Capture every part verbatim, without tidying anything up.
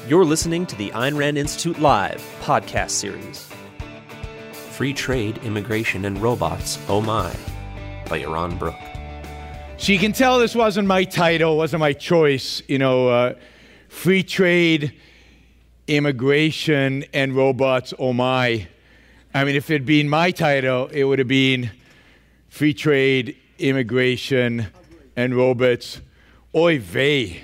You're listening to the Ayn Rand Institute Live podcast series. Free Trade, Immigration, and Robots, Oh My, by Yaron Brook. So you can tell this wasn't my title, wasn't my choice. You know, uh, Free Trade, Immigration, and Robots, Oh My. I mean, if it had been my title, it would have been Free Trade, Immigration, and Robots, Oy vey.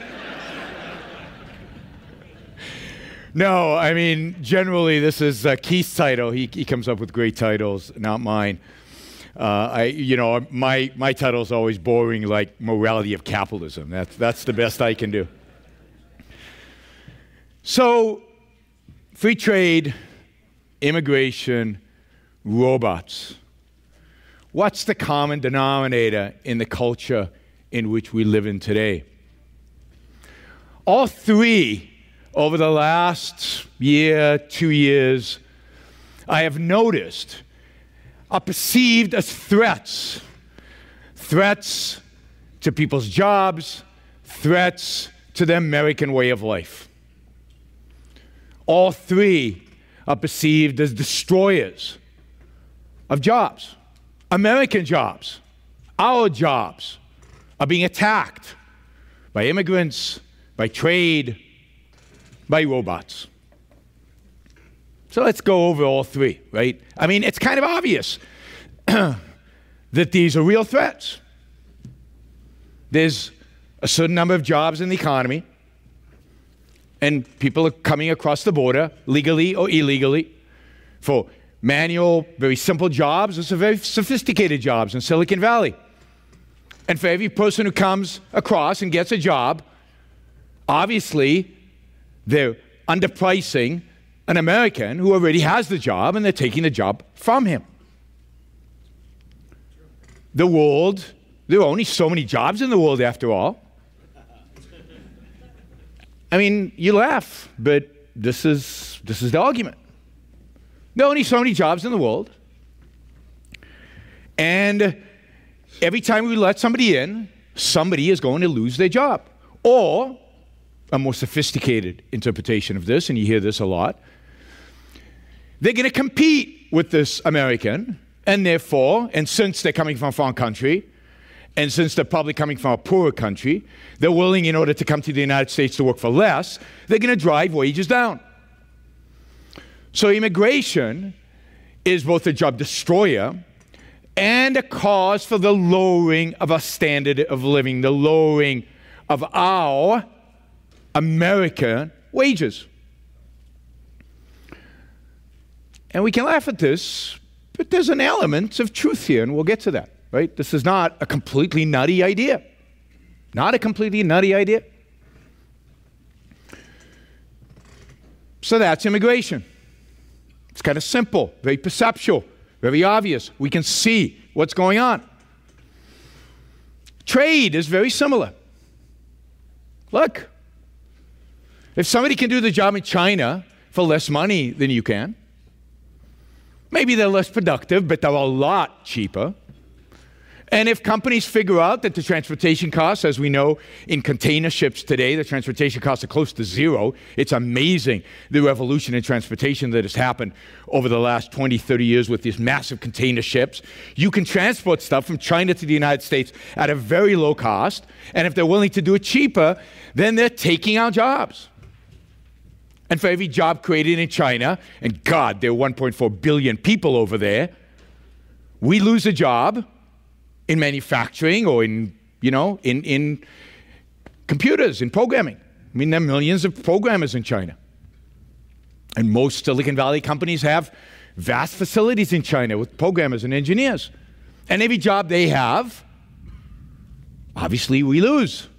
No, I mean, generally, this is uh, Keith's title. He, he comes up with great titles, not mine. Uh, I, you know, my my title is always boring, like Morality of Capitalism. That's that's the best I can do. So, free trade, immigration, robots. What's the common denominator in the culture in which we live in today? All three, over the last year, two years, I have noticed are perceived as threats. Threats to people's jobs, threats to the American way of life. All three are perceived as destroyers of jobs. American jobs, our jobs, are being attacked by immigrants, by trade, by robots. So let's go over all three, right? I mean, it's kind of obvious that these are real threats. There's a certain number of jobs in the economy, and people are coming across the border, legally or illegally, for manual, very simple jobs, and some very sophisticated jobs in Silicon Valley. And for every person who comes across and gets a job, obviously, they're underpricing an American who already has the job, and they're taking the job from him. The world, there are only so many jobs in the world after all. I mean, you laugh, but this is this is the argument. There are only so many jobs in the world. And every time we let somebody in, somebody is going to lose their job. Or a more sophisticated interpretation of this, and you hear this a lot, they're going to compete with this American, and therefore, and since they're coming from a foreign country, and since they're probably coming from a poorer country, they're willing, in order to come to the United States to work for less, they're going to drive wages down. So immigration is both a job destroyer and a cause for the lowering of our standard of living, the lowering of our American wages. And we can laugh at this, but there's an element of truth here, and we'll get to that, right? This is not a completely nutty idea. Not a completely nutty idea. So that's immigration. It's kind of simple, very perceptual, very obvious. We can see what's going on. Trade is very similar. Look, if somebody can do the job in China for less money than you can, maybe they're less productive, but they're a lot cheaper. And if companies figure out that the transportation costs, as we know in container ships today, the transportation costs are close to zero. It's amazing the revolution in transportation that has happened over the last twenty, thirty years with these massive container ships. You can transport stuff from China to the United States at a very low cost. And if they're willing to do it cheaper, then they're taking our jobs. And for every job created in China, and God, there are one point four billion people over there, we lose a job in manufacturing or in, you know, in, in computers, in programming. I mean, there are millions of programmers in China. And most Silicon Valley companies have vast facilities in China with programmers and engineers. And every job they have, obviously we lose.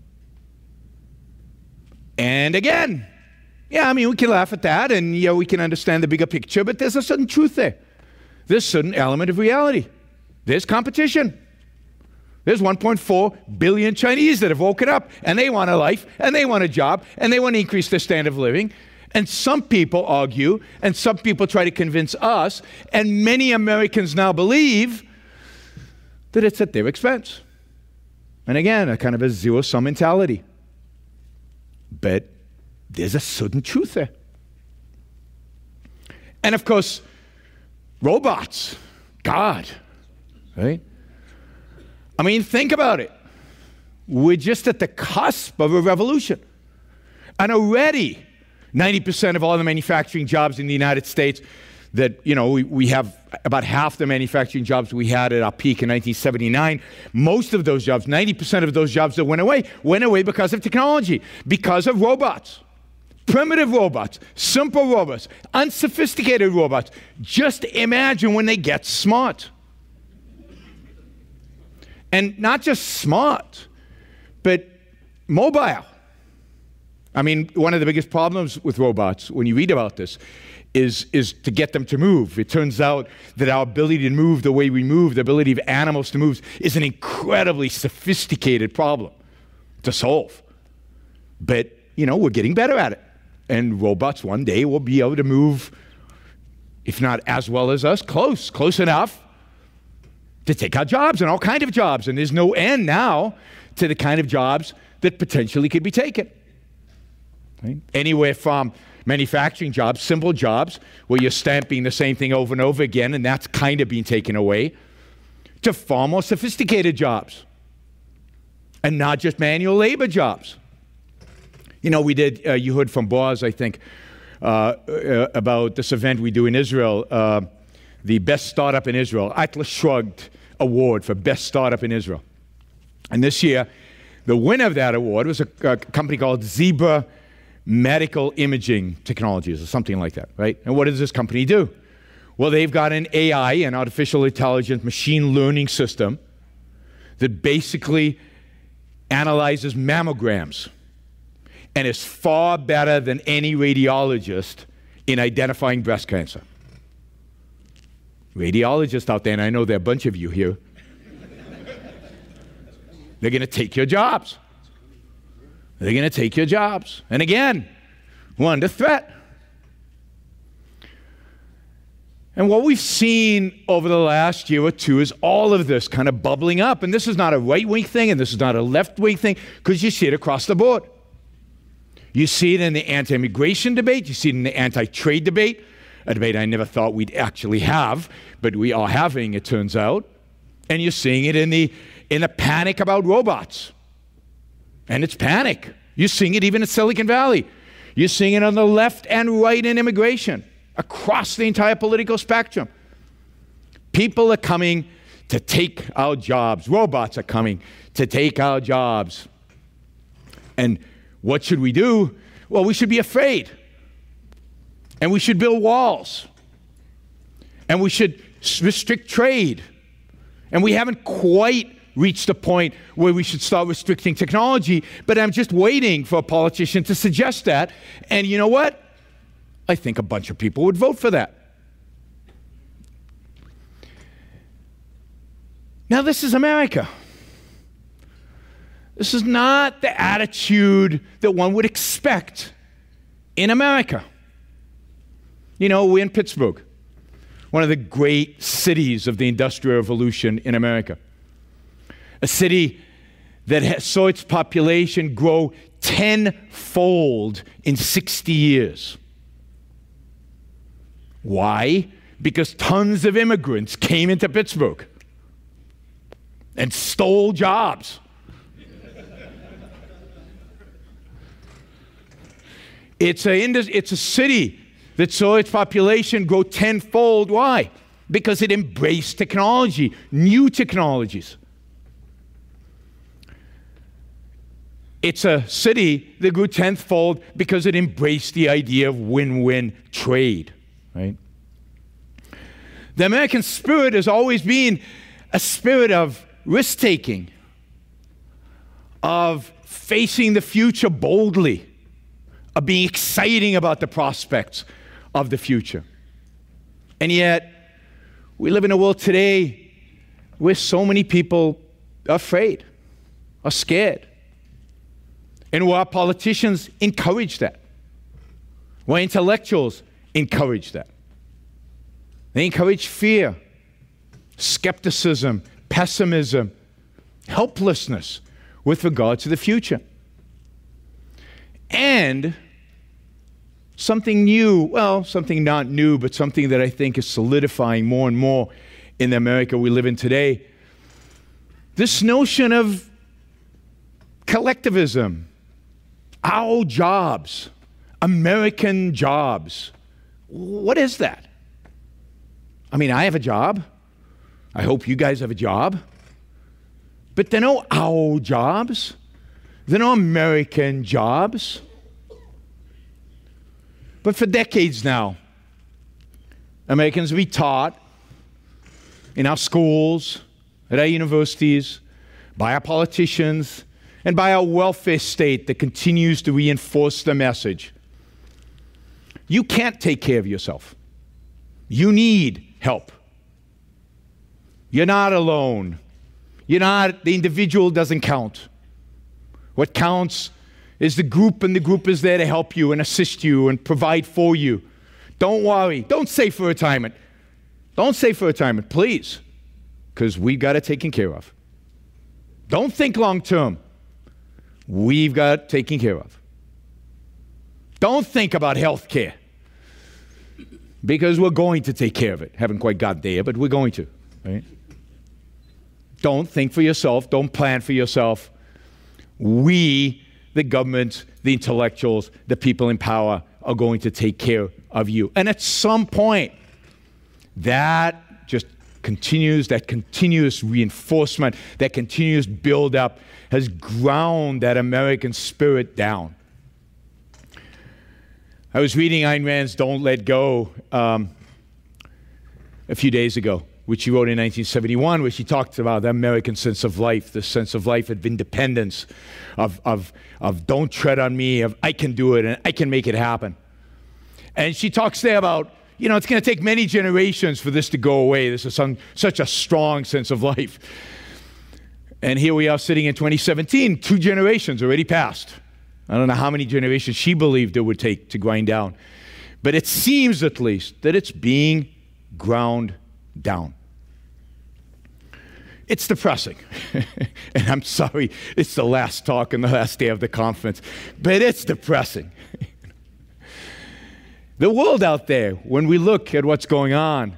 And again, yeah, I mean, we can laugh at that, and yeah, we can understand the bigger picture, but there's a certain truth there. There's a certain element of reality. There's competition. There's one point four billion Chinese that have woken up, and they want a life, and they want a job, and they want to increase their standard of living. And some people argue, and some people try to convince us, and many Americans now believe that it's at their expense. And again, a kind of a zero-sum mentality. But there's a certain truth there. And of course, robots, God, right? I mean, think about it. We're just at the cusp of a revolution. And already, ninety percent of all the manufacturing jobs in the United States that, you know, we, we have about half the manufacturing jobs we had at our peak in nineteen seventy-nine. Most of those jobs, ninety percent of those jobs that went away, went away because of technology, because of robots. Primitive robots, simple robots, unsophisticated robots. Just imagine when they get smart. And not just smart, but mobile. I mean, one of the biggest problems with robots, when you read about this, is, is to get them to move. It turns out that our ability to move the way we move, the ability of animals to move, is an incredibly sophisticated problem to solve. But, you know, we're getting better at it. And robots one day will be able to move, if not as well as us, close, close enough to take our jobs, and all kinds of jobs. And there's no end now to the kind of jobs that potentially could be taken. Right? Anywhere from manufacturing jobs, simple jobs, where you're stamping the same thing over and over again, and that's kind of being taken away, to far more sophisticated jobs. And not just manual labor jobs. You know, we did, uh, you heard from Boaz, I think, uh, uh, about this event we do in Israel, uh, the Best Startup in Israel, Atlas Shrugged Award for Best Startup in Israel. And this year, the winner of that award was a, a company called Zebra Medical Imaging Technologies, or something like that, right? And what does this company do? Well, they've got an A I, an artificial intelligence machine learning system, that basically analyzes mammograms and is far better than any radiologist in identifying breast cancer. Radiologists out there, and I know there are a bunch of you here, they're going to take your jobs. They're going to take your jobs. And again, we're under threat. And what we've seen over the last year or two is all of this kind of bubbling up. And this is not a right-wing thing, and this is not a left-wing thing, because you see it across the board. You see it in the anti-immigration debate. You see it in the anti-trade debate, a debate I never thought we'd actually have, but we are having, it turns out. And you're seeing it in the, in the panic about robots. And it's panic. You're seeing it even in Silicon Valley. You're seeing it on the left and right in immigration, across the entire political spectrum. People are coming to take our jobs. Robots are coming to take our jobs. And what should we do? Well, we should be afraid. And we should build walls. And we should restrict trade. And we haven't quite reached the point where we should start restricting technology, but I'm just waiting for a politician to suggest that. And you know what? I think a bunch of people would vote for that. Now, this is America. This is not the attitude that one would expect in America. You know, we're in Pittsburgh, one of the great cities of the Industrial Revolution in America. A city that saw its population grow tenfold in sixty years. Why? Because tons of immigrants came into Pittsburgh and stole jobs. It's a, it's a city that saw its population grow tenfold. Why? Because it embraced technology, new technologies. It's a city that grew tenfold because it embraced the idea of win-win trade, right? The American spirit has always been a spirit of risk-taking, of facing the future boldly, of being exciting about the prospects of the future. And yet, we live in a world today where so many people are afraid, are scared. And where our politicians encourage that. Where intellectuals encourage that. They encourage fear, skepticism, pessimism, helplessness with regard to the future. And something new, well, something not new, but something that I think is solidifying more and more in the America we live in today. This notion of collectivism, our jobs, American jobs. What is that? I mean, I have a job. I hope you guys have a job. But they're no our jobs. They're no American jobs. But for decades now, Americans will be taught in our schools, at our universities, by our politicians, and by our welfare state that continues to reinforce the message. You can't take care of yourself. You need help. You're not alone. You're not, the individual doesn't count. What counts is the group, and the group is there to help you and assist you and provide for you. Don't worry. Don't save for retirement. Don't save for retirement, please, because we've got it taken care of. Don't think long term. We've got it taken care of. Don't think about health care, because we're going to take care of it. Haven't quite got there, but we're going to. Right? Don't think for yourself. Don't plan for yourself. We, the government, the intellectuals, the people in power, are going to take care of you. And at some point, that just continues, that continuous reinforcement, that continuous build-up has ground that American spirit down. I was reading Ayn Rand's Don't Let Go um, a few days ago, which she wrote in nineteen seventy-one, where she talked about the American sense of life, the sense of life of independence, of, of, of don't tread on me, of I can do it and I can make it happen. And she talks there about, you know, it's going to take many generations for this to go away. This is some, such a strong sense of life. And here we are sitting in twenty seventeen, two generations already passed. I don't know how many generations she believed it would take to grind down. But it seems, at least, that it's being ground down. It's depressing. And I'm sorry, it's the last talk and the last day of the conference, but it's depressing. The world out there, when we look at what's going on,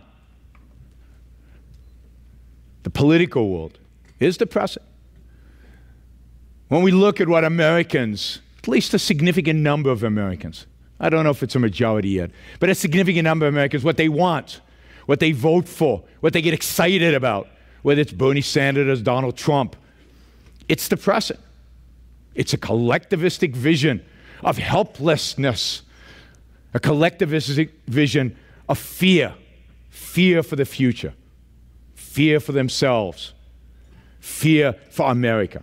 the political world, is depressing. When we look at what Americans, at least a significant number of Americans, I don't know if it's a majority yet, but a significant number of Americans, what they want, what they vote for, what they get excited about, whether it's Bernie Sanders or Donald Trump, it's depressing. It's a collectivistic vision of helplessness, a collectivistic vision of fear, fear for the future, fear for themselves, fear for America.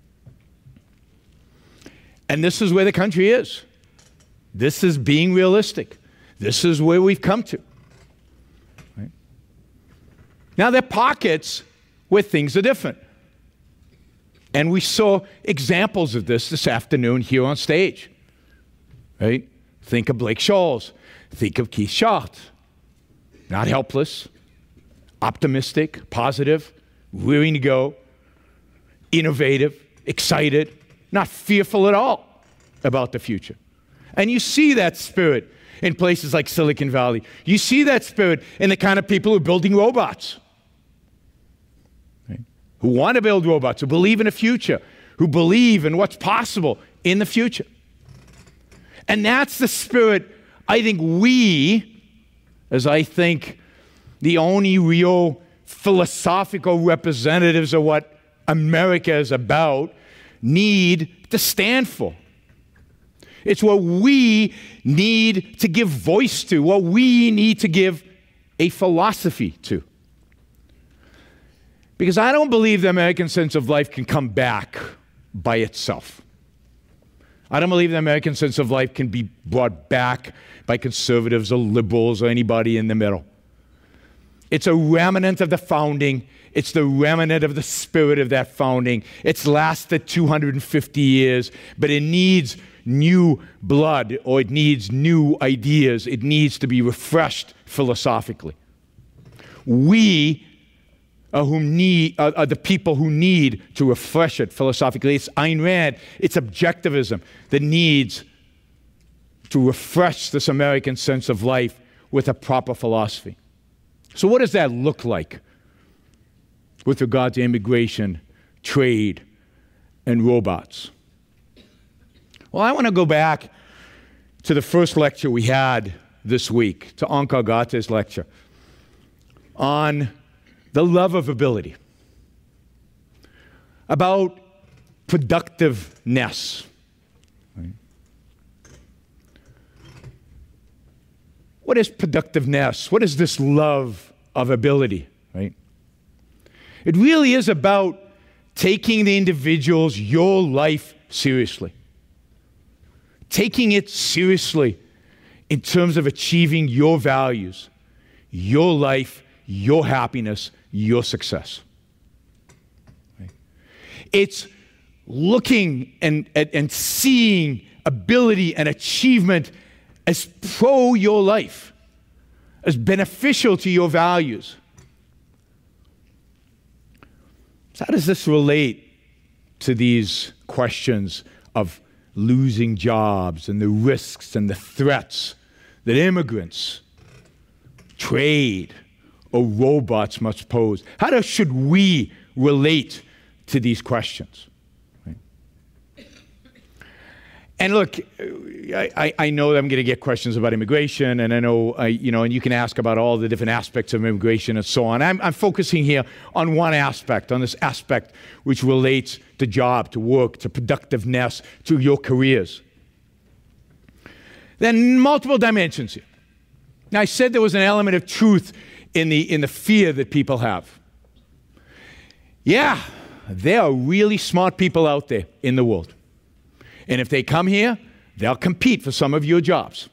And this is where the country is. This is being realistic. This is where we've come to. Right? Now, there are pockets where things are different. And we saw examples of this this afternoon here on stage. Right? Think of Blake Scholes. Think of Keith Schott. Not helpless, optimistic, positive, willing to go, innovative, excited, not fearful at all about the future. And you see that spirit in places like Silicon Valley. You see that spirit in the kind of people who are building robots, right? Who want to build robots, who believe in a future, who believe in what's possible in the future. And that's the spirit I think we, as I think the only real philosophical representatives of what America is about, need to stand for. It's what we need to give voice to, what we need to give a philosophy to. Because I don't believe the American sense of life can come back by itself. I don't believe the American sense of life can be brought back by conservatives or liberals or anybody in the middle. It's a remnant of the founding. It's the remnant of the spirit of that founding. It's lasted two hundred fifty years, but it needs new blood, or it needs new ideas. It needs to be refreshed philosophically. We are, who need, are, are the people who need to refresh it philosophically. It's Ayn Rand. It's objectivism that needs to refresh this American sense of life with a proper philosophy. So what does that look like with regard to immigration, trade, and robots? Well, I want to go back to the first lecture we had this week, to Onkar Ghata's lecture on the love of ability, about productiveness. Right? What is productiveness? What is this love of ability? Right? It really is about taking the individual's, your life seriously. Taking it seriously in terms of achieving your values, your life, your happiness, your success. Right? It's looking and, and, and seeing ability and achievement as pro your life, as beneficial to your values. So how does this relate to these questions of losing jobs and the risks and the threats that immigrants, trade, or robots must pose? How do, should we relate to these questions? Right? And look, I, I know that I'm going to get questions about immigration, and I know, uh, you know, and you can ask about all the different aspects of immigration and so on. I'm, I'm focusing here on one aspect, on this aspect which relates to job, to work, to productiveness, to your careers. Then multiple dimensions here. Now, I said there was an element of truth in the, in the fear that people have. Yeah, there are really smart people out there in the world. And if they come here, they'll compete for some of your jobs.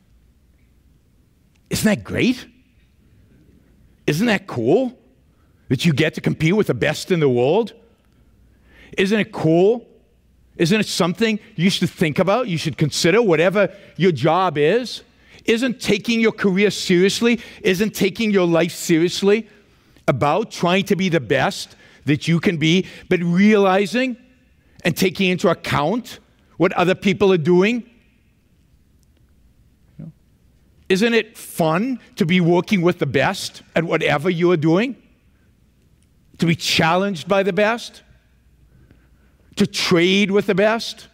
Isn't that great? Isn't that cool that you get to compete with the best in the world? Isn't it cool? Isn't it something you should think about, you should consider, whatever your job is? Isn't taking your career seriously, isn't taking your life seriously about trying to be the best that you can be, but realizing and taking into account what other people are doing? You know? Isn't it fun to be working with the best at whatever you are doing? To be challenged by the best? To trade with the best?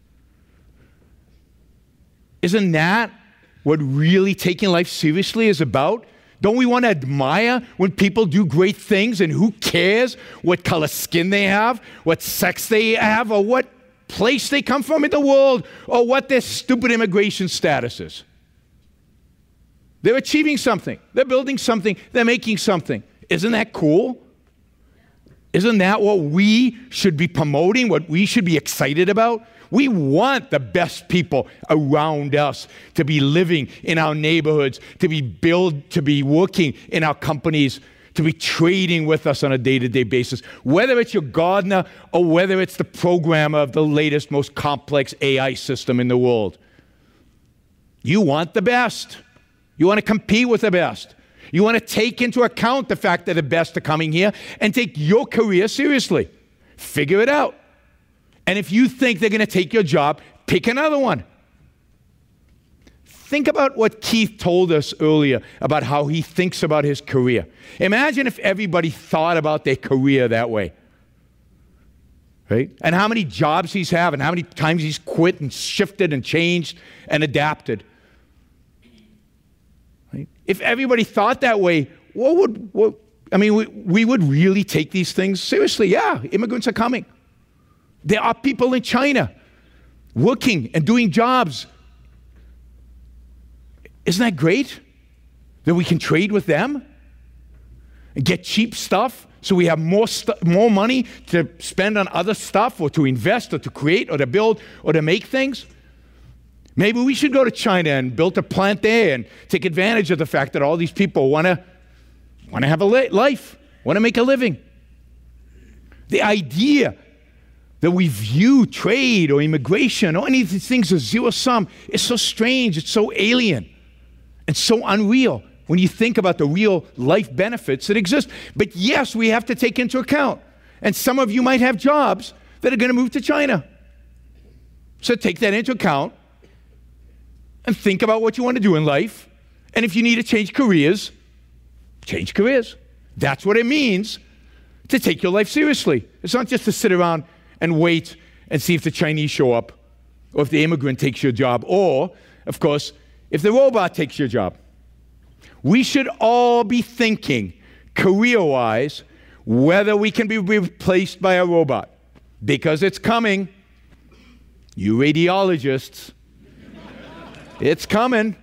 Isn't that what really taking life seriously is about? Don't we want to admire when people do great things, and who cares what color skin they have, what sex they have, or what place they come from in the world, or what their stupid immigration status is? They're achieving something. They're building something. They're making something. Isn't that cool? Isn't that what we should be promoting, what we should be excited about? We want the best people around us to be living in our neighborhoods, to be build, to be working in our companies, to be trading with us on a day-to-day basis, whether it's your gardener or whether it's the programmer of the latest, most complex A I system in the world. You want the best. You want to compete with the best. You want to take into account the fact that the best are coming here and take your career seriously. Figure it out. And if you think they're going to take your job, pick another one. Think about what Keith told us earlier about how he thinks about his career. Imagine if everybody thought about their career that way. Right? And how many jobs he's had, and how many times he's quit and shifted and changed and adapted. Right? If everybody thought that way, what would, what, I mean, we, we would really take these things seriously. Yeah, immigrants are coming. There are people in China working and doing jobs. Isn't that great? That we can trade with them and get cheap stuff so we have more stu- more money to spend on other stuff, or to invest, or to create, or to build, or to make things. Maybe we should go to China and build a plant there and take advantage of the fact that all these people want to want to have a li- life, want to make a living. The idea that we view trade or immigration or any of these things as zero-sum is so strange, it's so alien, and so unreal when you think about the real life benefits that exist. But yes, we have to take into account. And some of you might have jobs that are going to move to China. So take that into account and think about what you want to do in life. And if you need to change careers, change careers. That's what it means to take your life seriously. It's not just to sit around and wait and see if the Chinese show up, or if the immigrant takes your job, or, of course, if the robot takes your job. We should all be thinking, career-wise, whether we can be replaced by a robot, because it's coming. You radiologists, it's coming.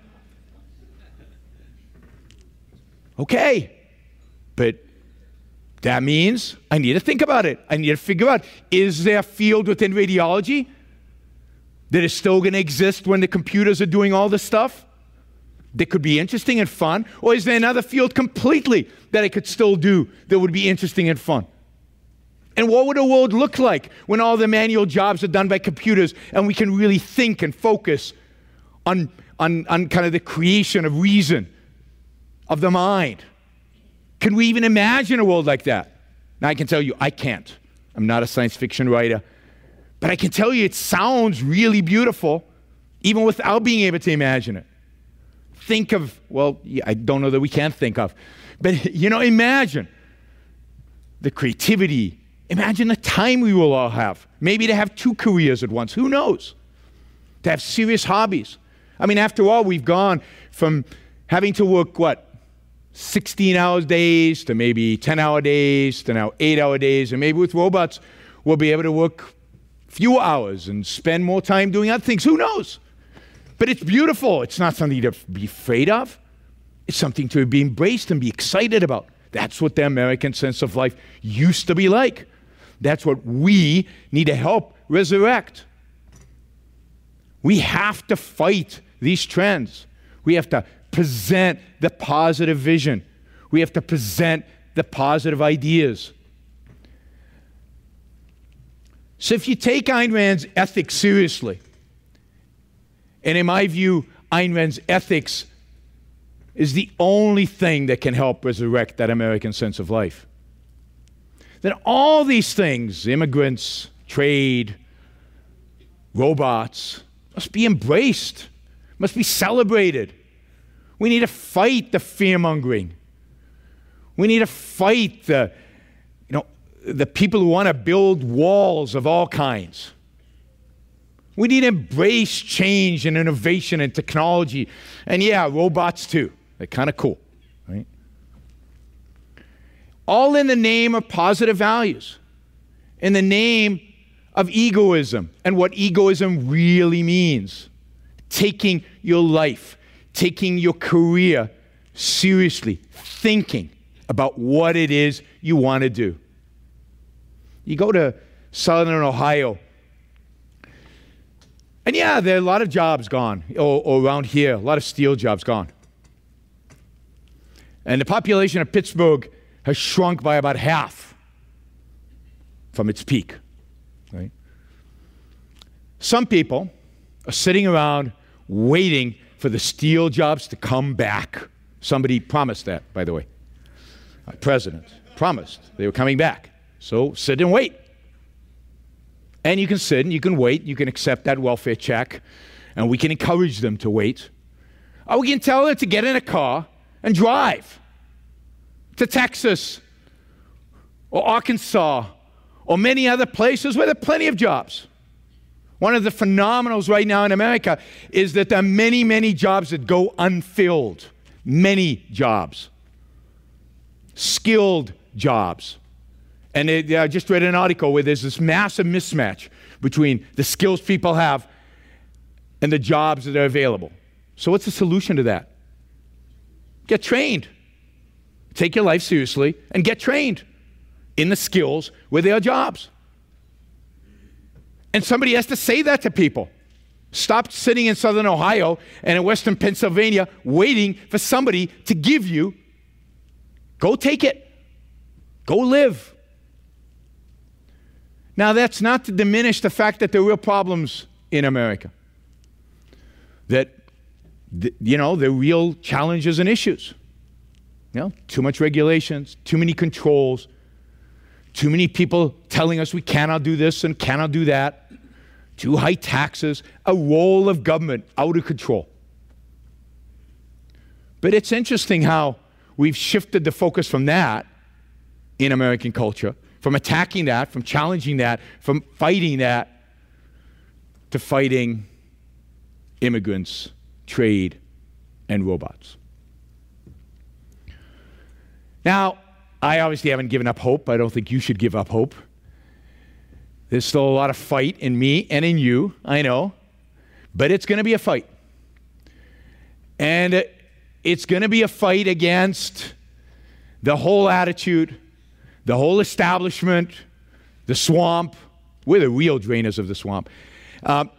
Okay, but that means I need to think about it. I need to figure out, is there a field within radiology that is still going to exist when the computers are doing all this stuff that could be interesting and fun? Or is there another field completely that I could still do that would be interesting and fun? And what would the world look like when all the manual jobs are done by computers and we can really think and focus on, on, on kind of the creation of reason, of the mind? Can we even imagine a world like that? Now, I can tell you, I can't. I'm not a science fiction writer. But I can tell you it sounds really beautiful, even without being able to imagine it. Think of, well, yeah, I don't know that we can think of, but, you know, imagine the creativity. Imagine the time we will all have. Maybe to have two careers at once. Who knows? To have serious hobbies. I mean, after all, we've gone from having to work, what, sixteen-hour days to maybe ten-hour days to now eight-hour days. And maybe with robots, we'll be able to work fewer hours and spend more time doing other things. Who knows? But it's beautiful. It's not something to be afraid of. It's something to be embraced and be excited about. That's what the American sense of life used to be like. That's what we need to help resurrect. We have to fight these trends. We have to present the positive vision. We have to present the positive ideas. So if you take Ayn Rand's ethics seriously, and in my view, Ayn Rand's ethics is the only thing that can help resurrect that American sense of life, then all these things, immigrants, trade, robots, must be embraced, must be celebrated. We need to fight the fear-mongering. We need to fight the, you know, the people who want to build walls of all kinds. We need to embrace change and innovation and technology. And yeah, robots too. They're kind of cool, right? All in the name of positive values, in the name of egoism and what egoism really means. Taking your life, taking your career seriously, thinking about what it is you want to do. You go to Southern Ohio, and yeah, there are a lot of jobs gone, or, or around here, a lot of steel jobs gone. And the population of Pittsburgh has shrunk by about half from its peak. Right? Some people are sitting around waiting for the steel jobs to come back. Somebody promised that, by the way. Our president promised they were coming back. So sit and wait. And you can sit and you can wait. You can accept that welfare check. And we can encourage them to wait. Or we can tell them to get in a car and drive to Texas or Arkansas or many other places where there are plenty of jobs. One of the phenomenals right now in America is that there are many, many jobs that go unfilled. Many jobs. Skilled jobs. And it, I just read an article where there's this massive mismatch between the skills people have and the jobs that are available. So what's the solution to that? Get trained. Take your life seriously and get trained in the skills where there are jobs. And somebody has to say that to people. Stop sitting in Southern Ohio and in Western Pennsylvania waiting for somebody to give you. Go take it. Go live. Now, that's not to diminish the fact that there are real problems in America. That, you know, there are real challenges and issues. You know, too much regulations, too many controls, too many people telling us we cannot do this and cannot do that, too high taxes, a role of government out of control. But it's interesting how we've shifted the focus from that in American culture, from attacking that, from challenging that, from fighting that, to fighting immigrants, trade, and robots. Now, I obviously haven't given up hope. I don't think you should give up hope. There's still a lot of fight in me and in you, I know. But it's going to be a fight. And it's going to be a fight against the whole attitude, the whole establishment, the swamp. We're the real drainers of the swamp. Um,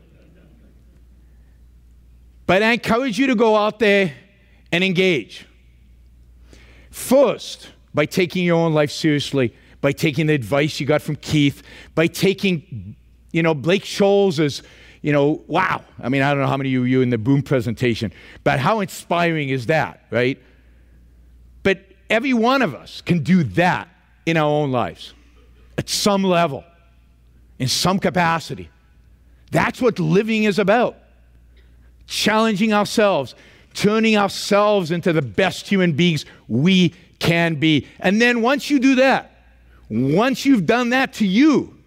but I encourage you to go out there and engage. First, by taking your own life seriously, by taking the advice you got from Keith, by taking, you know, Blake Scholl's, you know, wow. I mean, I don't know how many of you were in the Boom presentation, but how inspiring is that, right? But every one of us can do that in our own lives at some level, in some capacity. That's what living is about. Challenging ourselves, turning ourselves into the best human beings we can be. And then once you do that, once you've done that to you,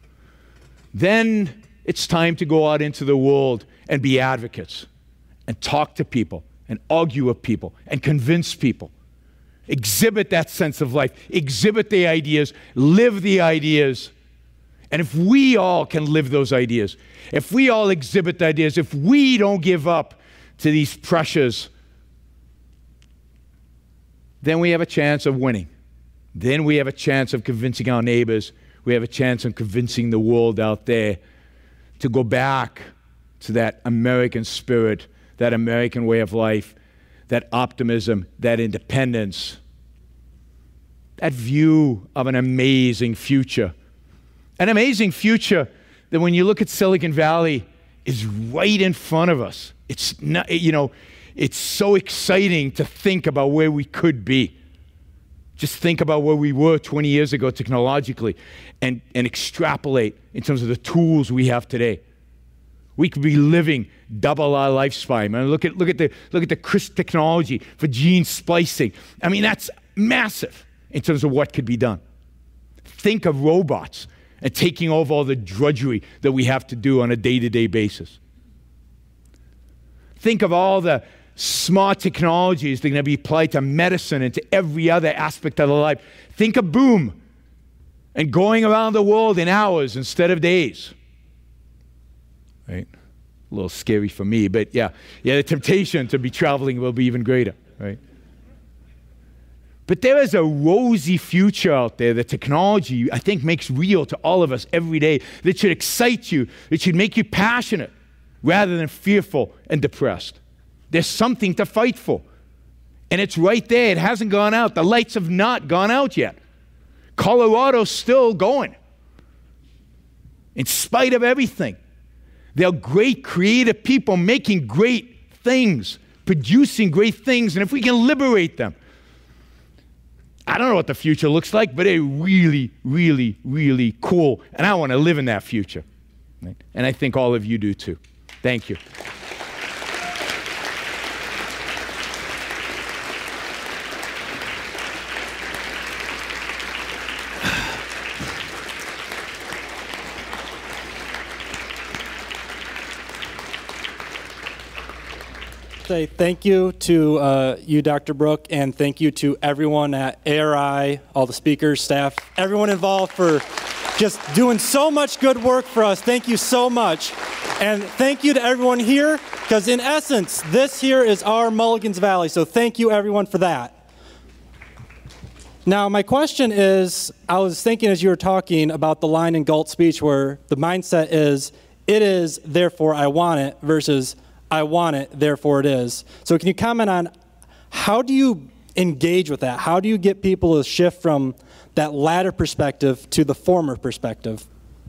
then it's time to go out into the world and be advocates and talk to people and argue with people and convince people. Exhibit that sense of life. Exhibit the ideas. Live the ideas. And if we all can live those ideas, if we all exhibit the ideas, if we don't give up to these pressures, then we have a chance of winning. Then we have a chance of convincing our neighbors. We have a chance of convincing the world out there to go back to that American spirit, that American way of life, that optimism, that independence, that view of an amazing future. An amazing future that when you look at Silicon Valley is right in front of us. It's not, you know, it's so exciting to think about where we could be. Just think about where we were twenty years ago technologically and, and extrapolate in terms of the tools we have today. We could be living double our lifespan. I mean, look at look at the look at the CRISPR technology for gene splicing. I mean, that's massive in terms of what could be done. Think of robots and taking over all the drudgery that we have to do on a day-to-day basis. Think of all the smart technologies that are going to be applied to medicine and to every other aspect of the life. Think of Boom and going around the world in hours instead of days. Right? A little scary for me, but yeah, yeah, the temptation to be traveling will be even greater, right? But there is a rosy future out there that technology, I think, makes real to all of us every day, that should excite you, that should make you passionate rather than fearful and depressed. There's something to fight for. And it's right there. It hasn't gone out. The lights have not gone out yet. Colorado's still going. In spite of everything. There are great creative people making great things, producing great things, and if we can liberate them, I don't know what the future looks like, but it's really, really, really cool, and I want to live in that future. Right? And I think all of you do too. Thank you. Say thank you to uh, you, Doctor Brook, and thank you to everyone at A R I, all the speakers, staff, everyone involved for just doing so much good work for us. Thank you so much. And thank you to everyone here, because in essence, this here is our Mulligan's Valley, so thank you everyone for that. Now, my question is, I was thinking as you were talking about the line in Galt's speech where the mindset is, it is, therefore I want it, versus I want it, therefore it is. So can you comment on how do you engage with that? How do you get people to shift from that latter perspective to the former perspective?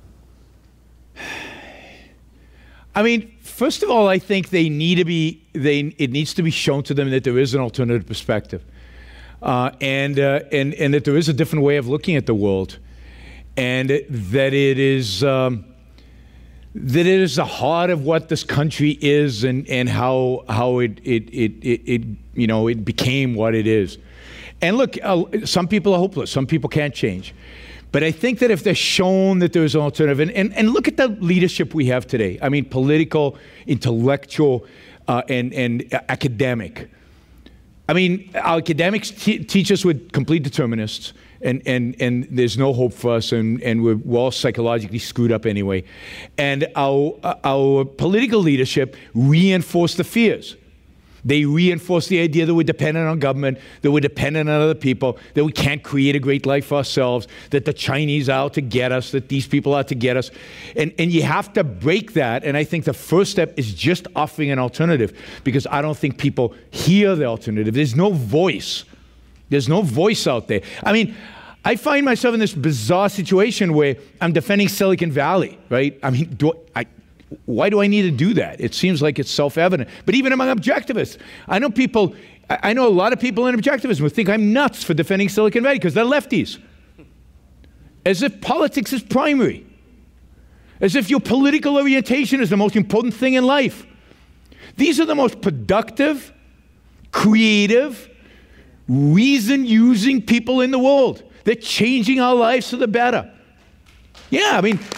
I mean, first of all, I think they need to be, they, it needs to be shown to them that there is an alternative perspective. Uh, and, uh, and, and that there is a different way of looking at the world. And that it is, um, that it is the heart of what this country is and, and how how it it, it it it you know it became what it is. And look, uh, some people are hopeless. Some people can't change. But I think that if they're shown that there's an alternative, and, and, and look at the leadership we have today. I mean, political, intellectual, uh, and, and academic. I mean, our academics te- teach us we're complete determinists, and, and, and there's no hope for us, and, and we're, we're all psychologically screwed up anyway. And our, our political leadership reinforce the fears. They reinforce the idea that we're dependent on government, that we're dependent on other people, that we can't create a great life for ourselves, that the Chinese are out to get us, that these people are out to get us. And, and you have to break that. And I think the first step is just offering an alternative, because I don't think people hear the alternative. There's no voice. There's no voice out there. I mean, I find myself in this bizarre situation where I'm defending Silicon Valley, right? I mean, do I... Why do I need to do that? It seems like it's self-evident. But even among objectivists, I know people, I know a lot of people in objectivism who think I'm nuts for defending Silicon Valley because they're lefties. As if politics is primary. As if your political orientation is the most important thing in life. These are the most productive, creative, reason-using people in the world. They're changing our lives for the better. Yeah, I mean...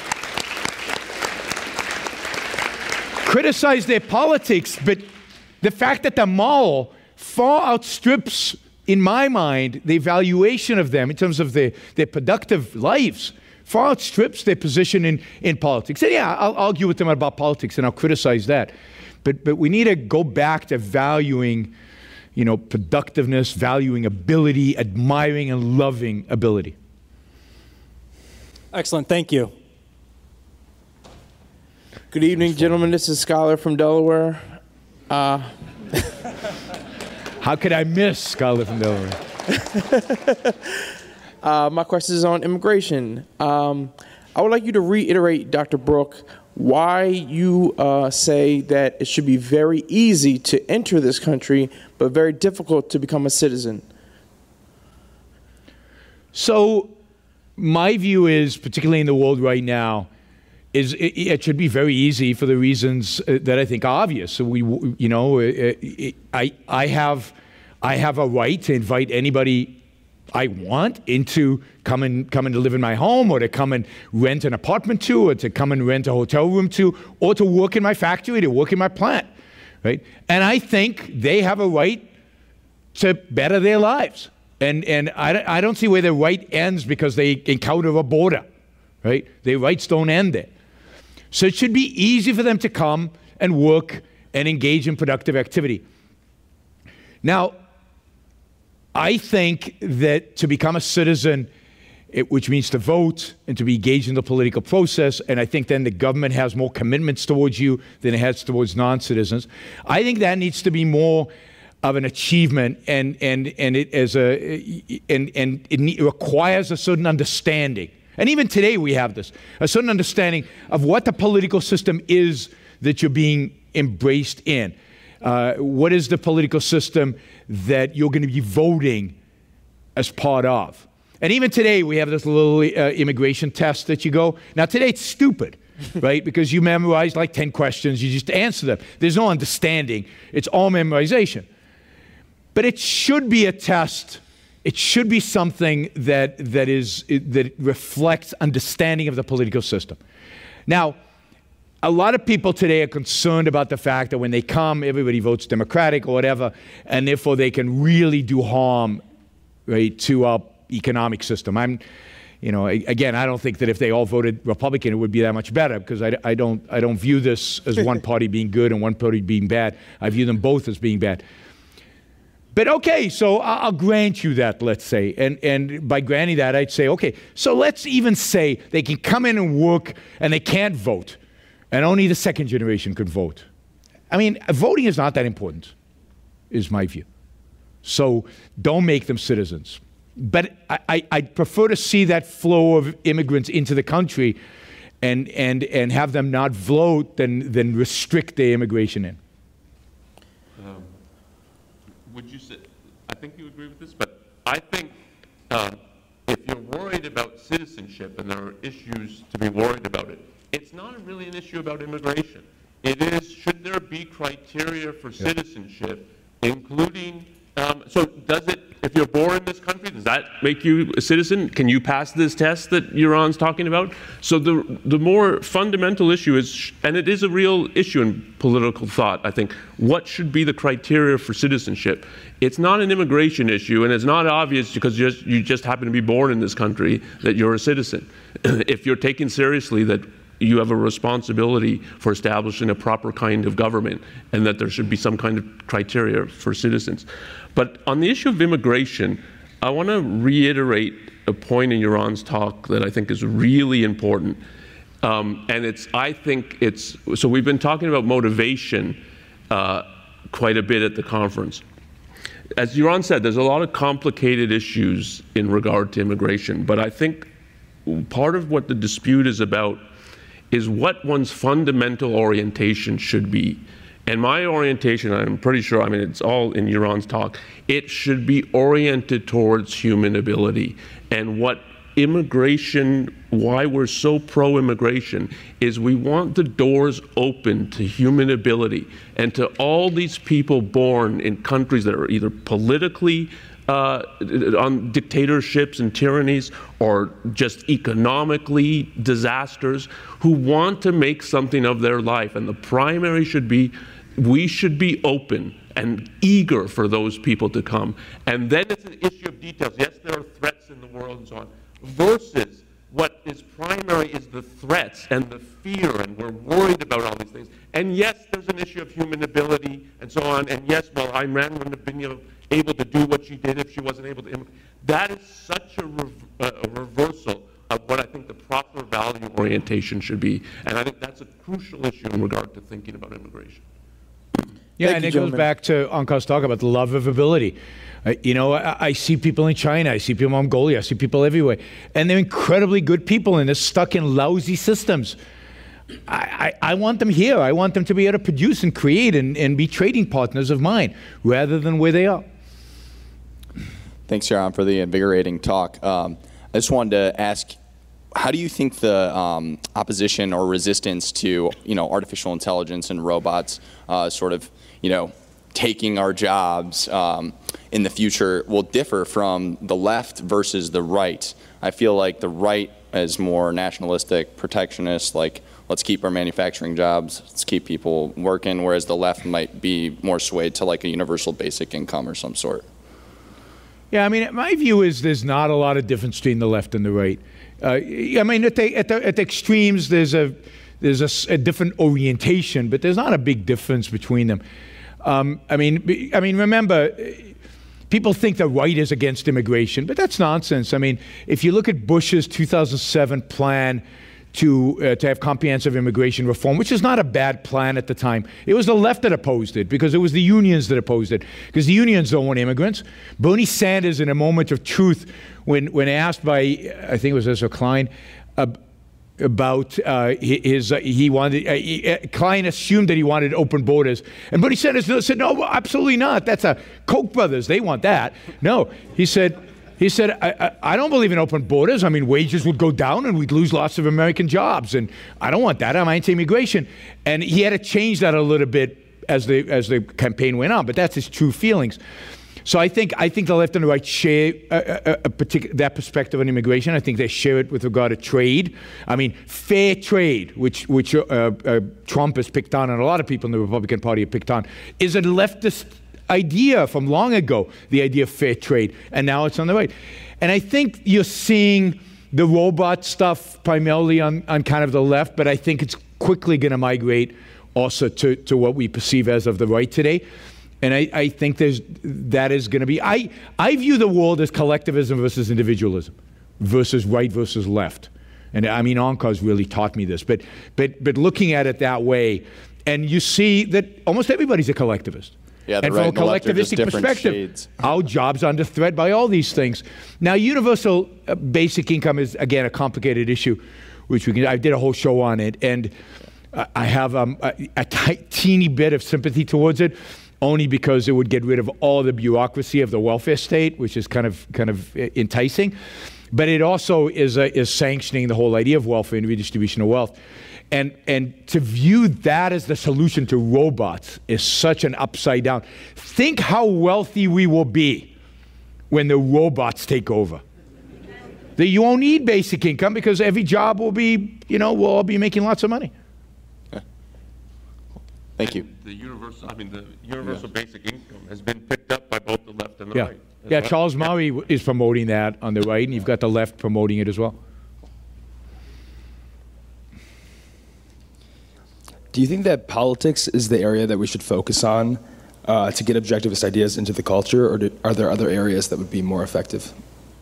criticize their politics, but the fact that they're moral far outstrips, in my mind, the evaluation of them in terms of their, their productive lives, far outstrips their position in, in politics. And yeah, I'll argue with them about politics and I'll criticize that. But, but we need to go back to valuing, you know, productiveness, valuing ability, admiring and loving ability. Excellent. Thank you. Good evening, gentlemen. This is Scholar from Delaware. Uh, How could I miss Scholar from Delaware? uh, my question is on immigration. Um, I would like you to reiterate, Doctor Brook, why you uh, say that it should be very easy to enter this country, but very difficult to become a citizen. So, my view is, particularly in the world right now, is it, it should be very easy for the reasons that I think are obvious. So we, you know, I I have I have a right to invite anybody I want into come and come and to live in my home, or to come and rent an apartment to, or to come and rent a hotel room to, or to work in my factory, to work in my plant, right? And I think they have a right to better their lives. And and I, I don't see where their right ends because they encounter a border, right? Their rights don't end there. So it should be easy for them to come and work and engage in productive activity. Now, I think that to become a citizen, it, which means to vote and to be engaged in the political process, and I think then the government has more commitments towards you than it has towards non-citizens, I think that needs to be more of an achievement, and and and it as a and and it requires a certain understanding. And even today we have this, a certain understanding of what the political system is that you're being embraced in. Uh, what is the political system that you're going to be voting as part of? And even today we have this little uh, immigration test that you go. Now today it's stupid, right? Because you memorize like ten questions, you just answer them. There's no understanding. It's all memorization. But it should be a test. It should be something that that is that reflects understanding of the political system. Now, a lot of people today are concerned about the fact that when they come, everybody votes Democratic or whatever, and therefore they can really do harm, right, to our economic system. I'm, you know, again, I don't think that if they all voted Republican, it would be that much better, because I, I don't I don't view this as one party being good and one party being bad. I view them both as being bad. But okay, so I'll grant you that, let's say. And and by granting that, I'd say, okay, so let's even say they can come in and work and they can't vote. And only the second generation could vote. I mean, voting is not that important, is my view. So don't make them citizens. But I, I, I'd prefer to see that flow of immigrants into the country and and and have them not vote than, than restrict their immigration in. Um, would you say, I think you agree with this, but I think uh, if you're worried about citizenship, and there are issues to be worried about it, it's not really an issue about immigration. It is, should there be criteria for citizenship, including, um, so does it, if you're born in this country, does that make you a citizen? Can you pass this test that Yaron's talking about? So the the more fundamental issue is, and it is a real issue in political thought, I think, what should be the criteria for citizenship? It's not an immigration issue, and it's not obvious because you just, you just happen to be born in this country that you're a citizen. If you're taken seriously that you have a responsibility for establishing a proper kind of government and that there should be some kind of criteria for citizens. But on the issue of immigration, I want to reiterate a point in Yaron's talk that I think is really important. Um, and it's, I think it's, so we've been talking about motivation uh, quite a bit at the conference. As Yaron said, there's a lot of complicated issues in regard to immigration, but I think part of what the dispute is about is what one's fundamental orientation should be. And my orientation, I'm pretty sure, I mean, it's all in Yaron's talk, it should be oriented towards human ability. And what immigration, why we're so pro-immigration, is we want the doors open to human ability and to all these people born in countries that are either politically Uh, on dictatorships and tyrannies or just economically disasters, who want to make something of their life. And the primary should be, we should be open and eager for those people to come. And then it's an issue of details. Yes, there are threats in the world and so on, versus what is primary is the threats and the fear, and we're worried about all these things. And yes, there's an issue of human ability and so on. And yes, well, Ayn Rand wouldn't have been, you know, able to do what she did if she wasn't able to immigrate. That is such a, re a reversal of what I think the proper value orientation should be. And I think that's a crucial issue in regard to thinking about immigration. Yeah, Thank and you, it gentlemen. goes back to Ankar's talk about the love of ability. Uh, you know, I, I see people in China, I see people in Mongolia, I see people everywhere, and they're incredibly good people, and they're stuck in lousy systems. I, I, I want them here. I want them to be able to produce and create and, and be trading partners of mine, rather than where they are. Thanks, Yaron, for the invigorating talk. Um, I just wanted to ask, how do you think the um, opposition or resistance to, you know, artificial intelligence and robots uh, sort of, you know, taking our jobs um, in the future will differ from the left versus the right? I feel like the right is more nationalistic, protectionist, like, let's keep our manufacturing jobs, let's keep people working, whereas the left might be more swayed to like a universal basic income or some sort. Yeah, I mean, my view is there's not a lot of difference between the left and the right. Uh, I mean, at the, at the, at the extremes, there's a there's a, a different orientation, but there's not a big difference between them. Um, I mean, I mean, remember, people think the right is against immigration, but that's nonsense. I mean, if you look at Bush's two thousand seven plan to uh, to have comprehensive immigration reform, which is not a bad plan at the time. It was the left that opposed it, because it was the unions that opposed it, because the unions don't want immigrants. Bernie Sanders, in a moment of truth, when when asked by, I think it was Ezra Klein, uh, about uh, his, uh, he wanted, uh, he, uh, Klein assumed that he wanted open borders. And Bernie Sanders said, no, absolutely not. That's a Koch brothers, they want that. No, he said, He said, I, I, I don't believe in open borders. I mean, wages would go down and we'd lose lots of American jobs. And I don't want that. I'm anti-immigration. And he had to change that a little bit as the, as the campaign went on. But that's his true feelings. So I think, I think the left and the right share a, a, a particular, that perspective on immigration. I think they share it with regard to trade. I mean, fair trade, which, which uh, uh, Trump has picked on, and a lot of people in the Republican Party have picked on, is a leftist idea from long ago, the idea of fair trade, and now it's on the right. And I think you're seeing the robot stuff primarily on, on kind of the left, but I think it's quickly going to migrate also to, to what we perceive as of the right today. And I, I think there's, that is going to be, I, I view the world as collectivism versus individualism, versus right versus left. And I mean, Ankar's really taught me this, but, but, but looking at it that way, and you see that almost everybody's a collectivist. Yeah, the and right from a and the left are just collectivistic different perspective, shades. our jobs are under threat by all these things. Now, universal uh, basic income is, again, a complicated issue, which we can, I did a whole show on it, and uh, I have um, a, a teeny bit of sympathy towards it, only because it would get rid of all the bureaucracy of the welfare state, which is kind of kind of enticing. But it also is uh, is sanctioning the whole idea of welfare and redistribution of wealth. And, and to view that as the solution to robots is such an upside down. Think how wealthy we will be when the robots take over. That you won't need basic income because every job will be, you know, we'll all be making lots of money. Yeah. Thank you. The universal, I mean, the universal yeah. basic income has been picked up by both the left and the yeah. right. Yeah, well. Charles Murray is promoting that on the right, and you've got the left promoting it as well. Do you think that politics is the area that we should focus on uh, to get objectivist ideas into the culture, or do, are there other areas that would be more effective?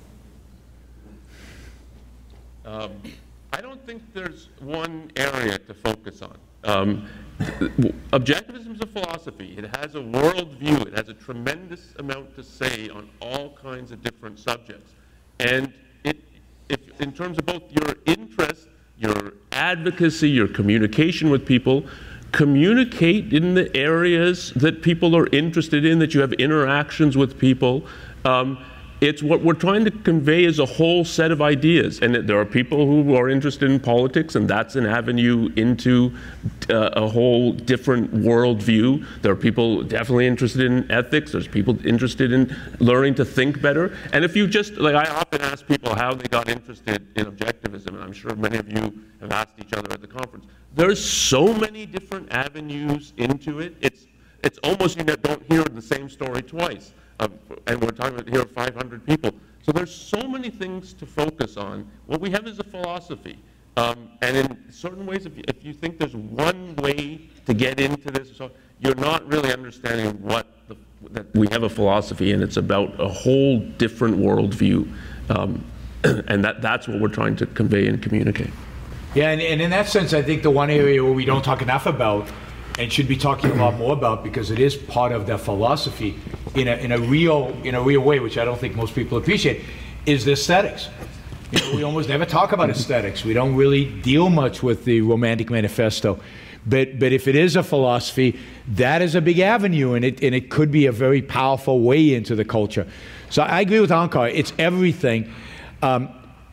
Um, I don't think there's one area to focus on. Um, objectivism is a philosophy. It has a worldview. It has a tremendous amount to say on all kinds of different subjects. And it, if, in terms of both your interest, your advocacy, your communication with people, communicate in the areas that people are interested in, that you have interactions with people. Um, It's what we're trying to convey is a whole set of ideas. And there are people who are interested in politics, and that's an avenue into uh, a whole different worldview. There are people definitely interested in ethics. There's people interested in learning to think better. And if you just, like I often ask people how they got interested in objectivism, and I'm sure many of you have asked each other at the conference. There's so many different avenues into it. It's, it's almost you don't hear the same story twice. Uh, and we're talking about here five hundred people. So there's so many things to focus on. What we have is a philosophy. Um, and in certain ways, if you, if you think there's one way to get into this, so you're not really understanding what the, that we have a philosophy, and it's about a whole different worldview. Um, and that, that's what we're trying to convey and communicate. Yeah, and, and in that sense, I think the one area where we don't talk enough about and should be talking a lot more about, because it is part of their philosophy in a, in a real in a real way, which I don't think most people appreciate, is the aesthetics. You know, we almost never talk about aesthetics. We don't really deal much with the Romantic Manifesto. But but if it is a philosophy, that is a big avenue, and it and it could be a very powerful way into the culture. So I agree with Onkar. It's everything. Um,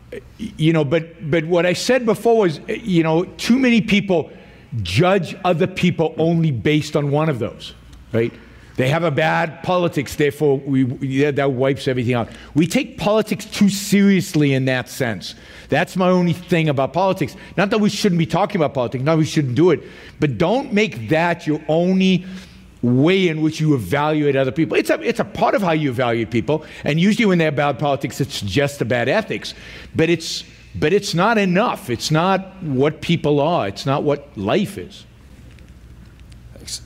you know, but but what I said before was, you know, too many people judge other people only based on one of those, right? They have a bad politics, therefore we, we, that wipes everything out. We take politics too seriously in that sense. That's my only thing about politics. Not that we shouldn't be talking about politics, not that we shouldn't do it, but don't make that your only way in which you evaluate other people. It's a, it's a part of how you evaluate people, and usually when they're bad politics, it's just a bad ethics. But it's But it's not enough. It's not what people are. It's not what life is. Thanks.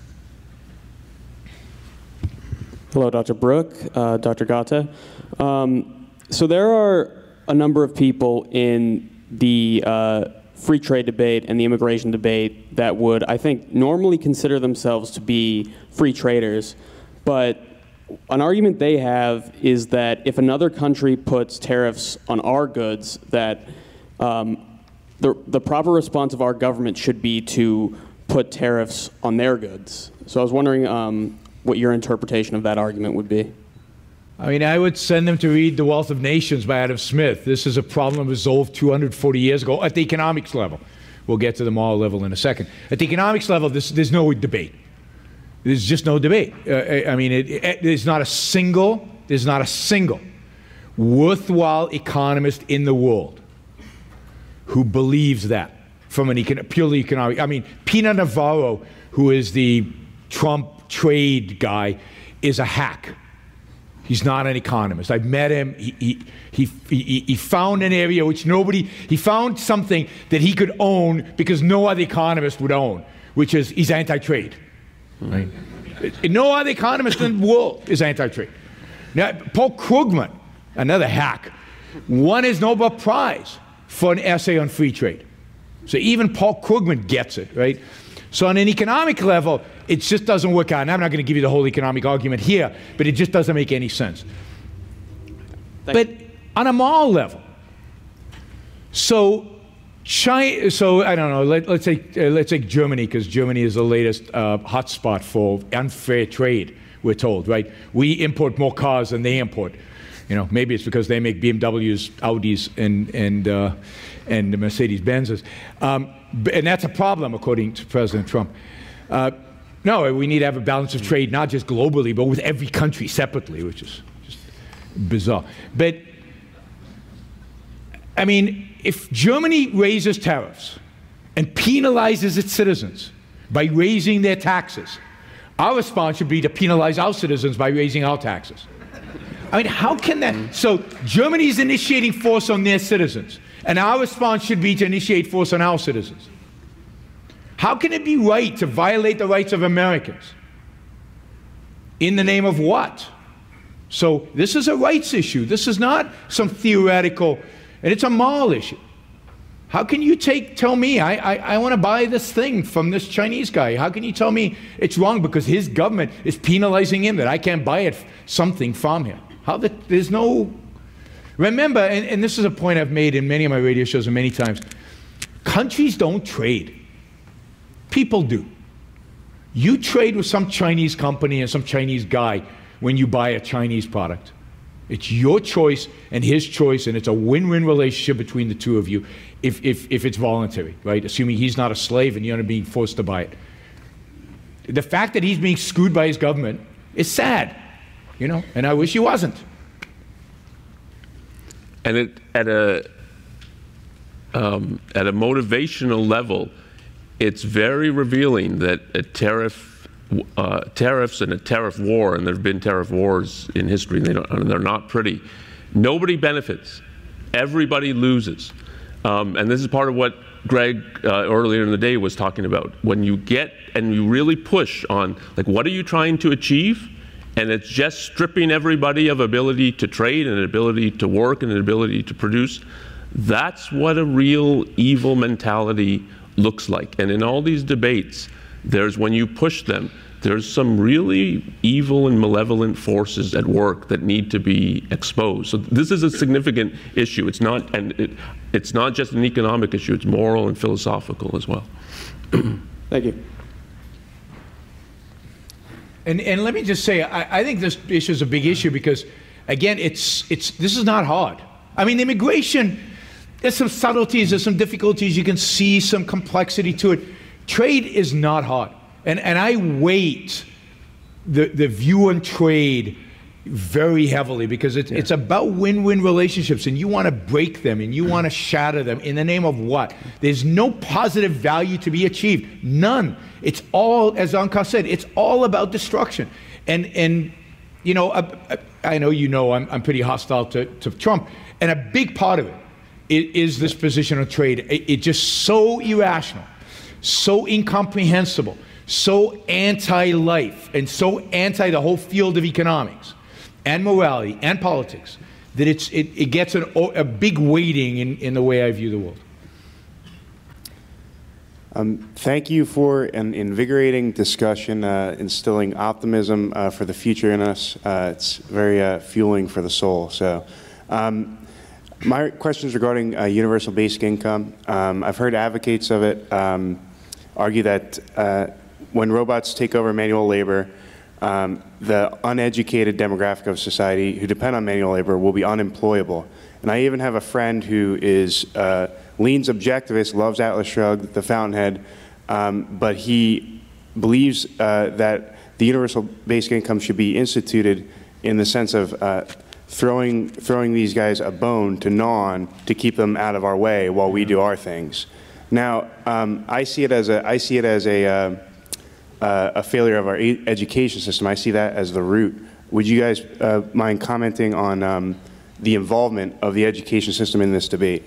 Hello, Doctor Brook, uh, Doctor Gata. Um, so there are a number of people in the uh, free trade debate and the immigration debate that would, I think, normally consider themselves to be free traders, but an argument they have is that if another country puts tariffs on our goods, that um, the, the proper response of our government should be to put tariffs on their goods. So I was wondering um, what your interpretation of that argument would be. I mean, I would send them to read The Wealth of Nations by Adam Smith. This is a problem resolved two hundred forty years ago at the economics level. We'll get to the moral level in a second. At the economics level, this, there's no debate. There's just no debate. Uh, I mean, it, it, there's not a single, there's not a single worthwhile economist in the world who believes that from an econ purely economic. I mean, Pina Navarro, who is the Trump trade guy, is a hack. He's not an economist. I've met him. He, he, he, he, he found an area which nobody, he found something that he could own because no other economist would own, which is he's anti-trade. Right? No other economist in the world is anti-trade. Now, Paul Krugman, another hack, won his Nobel Prize for an essay on free trade. So even Paul Krugman gets it, right? So on an economic level, it just doesn't work out. And I'm not going to give you the whole economic argument here, but it just doesn't make any sense. Thank but you. On a moral level, so China, so I don't know, let, let's take uh, let's take Germany, because Germany is the latest uh, hotspot for unfair trade, we're told, right? We import more cars than they import. You know, maybe it's because they make B M Ws, Audis, and and uh, and the Mercedes Benzes, um, and that's a problem according to President Trump. Uh, no, we need to have a balance of trade, not just globally, but with every country separately, which is just bizarre. But I mean, if Germany raises tariffs and penalizes its citizens by raising their taxes, our response should be to penalize our citizens by raising our taxes. I mean, how can that? So Germany is initiating force on their citizens, and our response should be to initiate force on our citizens. How can it be right to violate the rights of Americans? In the name of what? So this is a rights issue. This is not some theoretical, and it's a moral issue. How can you take, tell me, I, I, I want to buy this thing from this Chinese guy. How can you tell me it's wrong because his government is penalizing him, that I can't buy it, something from him? How the, there's no, remember, and, and this is a point I've made in many of my radio shows and many times, countries don't trade. People do. You trade with some Chinese company and some Chinese guy when you buy a Chinese product. It's your choice and his choice, and it's a win-win relationship between the two of you if, if, if it's voluntary, right? Assuming he's not a slave and you're not being forced to buy it. The fact that he's being screwed by his government is sad, you know, and I wish he wasn't. And it, at a um, at a motivational level, it's very revealing that a tariff, uh, tariffs and a tariff war, and there have been tariff wars in history, and, they don't, and they're not pretty. Nobody benefits. Everybody loses. Um, and this is part of what Greg uh, earlier in the day was talking about. When you get and you really push on, like, what are you trying to achieve? And it's just stripping everybody of ability to trade and an ability to work and an ability to produce. That's what a real evil mentality looks like. And in all these debates, there's, when you push them, there's some really evil and malevolent forces at work that need to be exposed. So this is a significant issue. It's not, and it, it's not just an economic issue, it's moral and philosophical as well. Thank you. And, and let me just say, I, I think this issue is a big issue because, again, it's, it's, this is not hard. I mean, immigration, there's some subtleties, there's some difficulties, you can see some complexity to it. Trade is not hard. And, and I weight the, the view on trade very heavily because it's, yeah. it's about win-win relationships, and you want to break them and you want to shatter them in the name of what? There's no positive value to be achieved. None. It's all, as Anka said, it's all about destruction. And, and you know, I, I know you know I'm, I'm pretty hostile to, to Trump, and a big part of it is, is this position on trade. It, it's just so irrational, so incomprehensible, so anti-life, and so anti the whole field of economics and morality and politics that it's, it, it gets an, a big weighting in, in the way I view the world. Um, thank you for an invigorating discussion, uh, instilling optimism uh, for the future in us. Uh, it's very uh, fueling for the soul. So, um, my question is regarding uh, universal basic income. Um, I've heard advocates of it um, argue that uh, when robots take over manual labor, um, the uneducated demographic of society who depend on manual labor will be unemployable. And I even have a friend who is uh, leans objectivist, loves Atlas Shrugged, the Fountainhead, um, but he believes uh, that the universal basic income should be instituted in the sense of uh, throwing throwing these guys a bone to gnaw on to keep them out of our way while we do our things. Now, um, I see it as a I see it as a uh, uh, a failure of our e education system. I see that as the root. Would you guys uh, mind commenting on um, the involvement of the education system in this debate?